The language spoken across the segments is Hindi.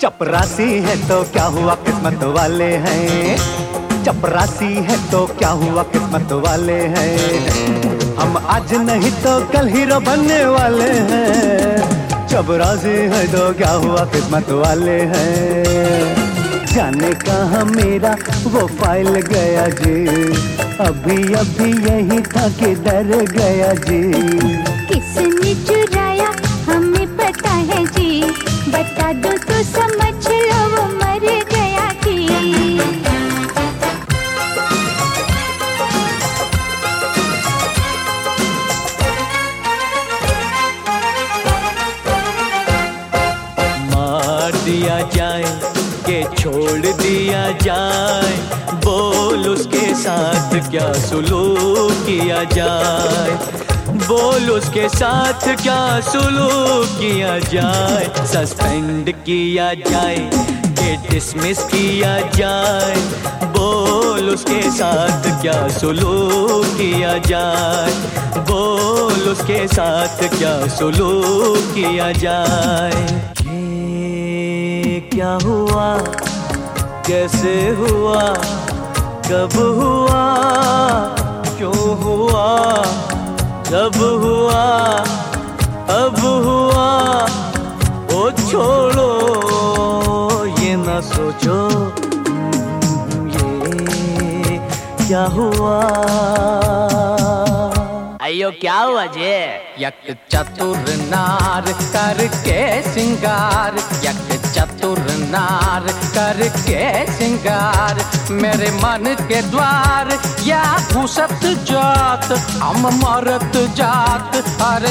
चपरासी है तो क्या हुआ किस्मत वाले हैं, चपरासी है तो क्या हुआ किस्मत वाले हैं। हम आज नहीं तो कल हीरो बनने वाले हैं। चपरासी है तो क्या हुआ किस्मत वाले हैं। जाने कहाँ मेरा वो फाइल गया जी, अभी अभी यही था कि डर गया जी। किसने चुराया हमें पता है जी, बता दो तो समझ लो वो मर गया जी। मार दिया जाए के छोड़ दिया जाए, बोल उसके साथ क्या सुलूक किया जाए, बोल उसके साथ क्या सुलूक किया जाए। सस्पेंड किया जाए कि डिसमिस किया जाए, बोल उसके साथ क्या सुलूक किया जाए, बोल उसके साथ क्या सुलूक किया जाए। क्या हुआ, कैसे हुआ, कब हुआ, क्यों हुआ, जब हुआ, अब हुआ। ओ छोड़ो ये ना सोचो, ये क्या हुआ। अयो क्या हुआ जे? यक चतुर नार करके सिंगार, यक चतुर नार करके सिंगार, मेरे मन के द्वार या घुसत जात, हम मरत जात। अरे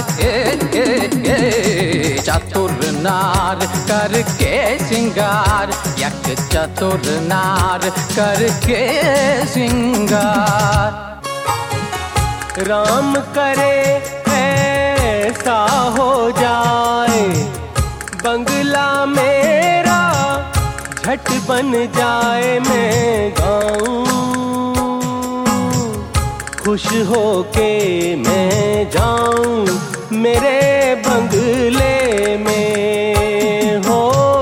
चतुर नार करके सिंगार, यक चतुर नार करके सिंगार। राम करे ऐसा हो जाए, बंगला मेरा झट बन जाए। मैं गाऊं खुश होके मैं जाऊं, मेरे बंगले में हो।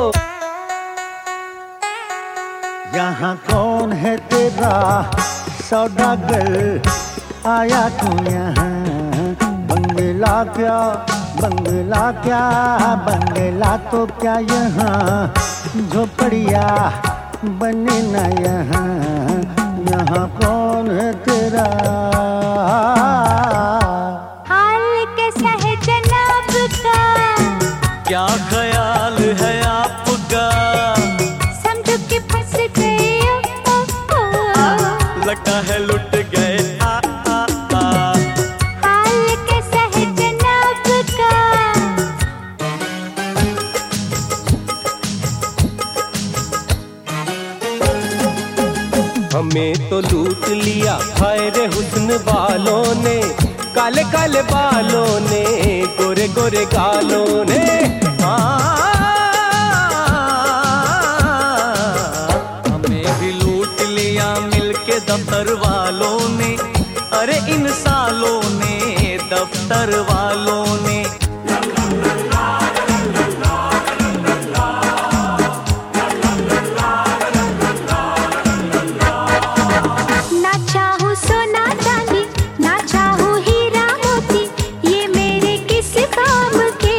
यहाँ कौन है तेरा सौदागर, आया तू यहाँ। बंगला क्या, बंगला क्या, बंगला तो क्या यहाँ झोपड़िया बने ना यहाँ। यहाँ कौन है तेरा, हाल कैसा है जनाब का, क्या ख्याल है आपका, समझो कि फंस गए लगता है लुट गए। हाल कैसा है जनाब का, हमें तो लूट लिया हाय रे हुस्न वालों ने, काले काले बालों ने, गोरे गोरे गालों ने। हमें भी लूट लिया मिलके दफ्तर वालों ने, अरे इन सालों ने दफ्तर वालों ने। ना चाहूं सोना चांदी, ना चाहूं हीरा मोती, ये मेरे किस काम के।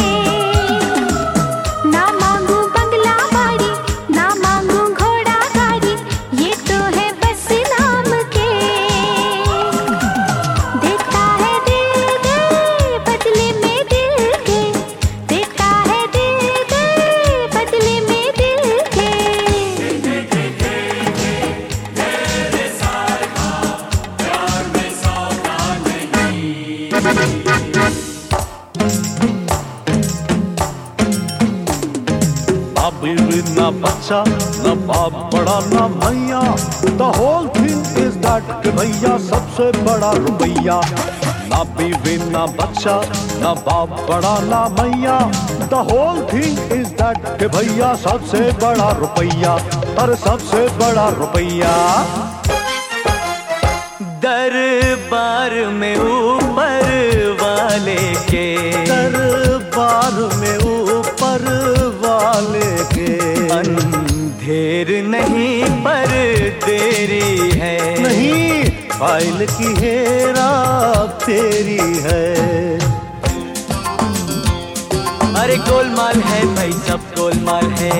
ना मांगू बंगला बाड़ी, ना मांगू घोड़ा गाड़ी, ये तो है बस नाम के। देता है दिल दे बदले में दिल के, देता है दिल दे बदले में दिल के। ना बच्चा ना बाप बड़ा ना भैया, the whole thing is that कि भैया सबसे बड़ा रुपैया। ना बीवी ना बच्चा ना बाप बड़ा ना भैया, the whole thing is that कि भैया सबसे बड़ा रुपैया, और सबसे बड़ा रुपैया। दरबार में ऊपर वाले के, दरबार में ऊपर वाले के। फाइल की हेरा तेरी है। अरे गोलमाल है भाई सब गोलमाल है,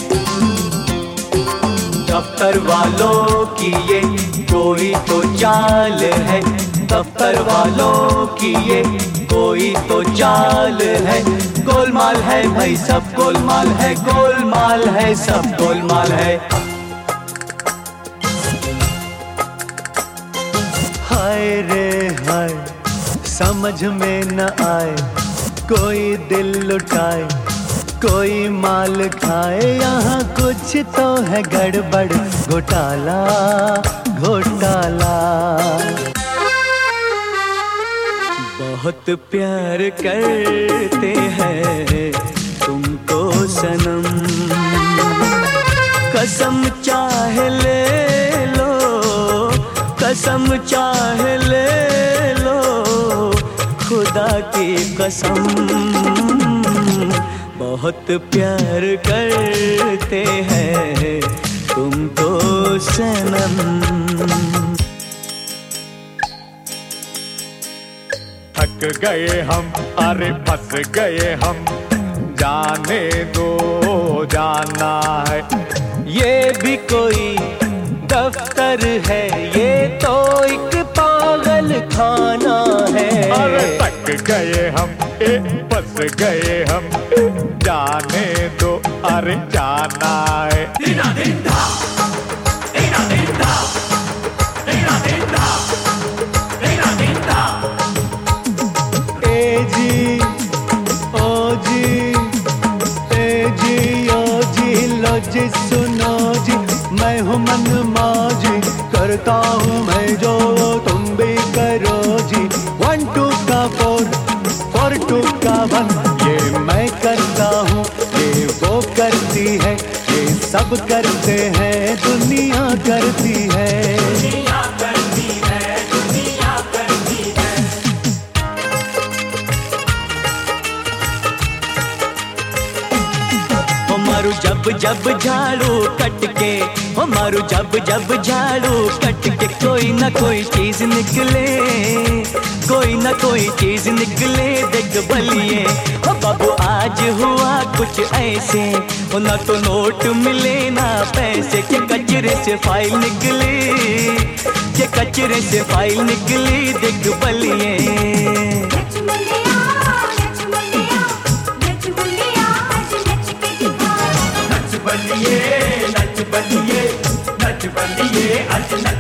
दफ्तर वालों की ये कोई तो चाल है, दफ्तर वालों की ये कोई तो चाल है। गोलमाल है भाई सब गोलमाल है, गोलमाल है सब गोलमाल है। हाय रे हाय समझ में न आए, कोई दिल लुटाए कोई माल खाए, यहाँ कुछ तो है गड़बड़ घोटाला घोटाला। बहुत प्यार करते हैं तुमको सनम, कसम चाहे ले लो, कसम चाहे ले लो, खुदा की कसम। बहुत प्यार करते हैं तुमको सनम। थक गए हम अरे फंस गए हम, जाने दो जाना है। ये भी कोई दफ्तर है, ये तो एक पागल खाना है। अरे थक गए हम फंस गए हम, जाने दो अरे जाना है। दीना दीना दीना दीना दीना दीना दीना दीना। ए जी ओ जी, ए जी ओ जी, लो जी सुनो जी, मैं हूँ मन मौजी, करता हूँ मैं जो तुम भी करो जी। 1 2 का 4 4 2 का 1, ये मैं करता हूँ ये वो करती है, ये सब करते हैं दुनिया करती है। दुनिया करती है, दुनिया करती है। हमारू जब जब झाड़ू कट के, हमारू जब जब झाड़ू कट के, कोई ना कोई चीज निकले, कोई ना कोई चीज निकले। देख बलिए हो बाबू आज हुआ कुछ ऐसे, हो ना तो नोट मिले ना पैसे, के कचरे से फाइल निकली, के कचरे से फाइल निकली। देख बलिए नच बलिए नच बलिए नच बलिए आज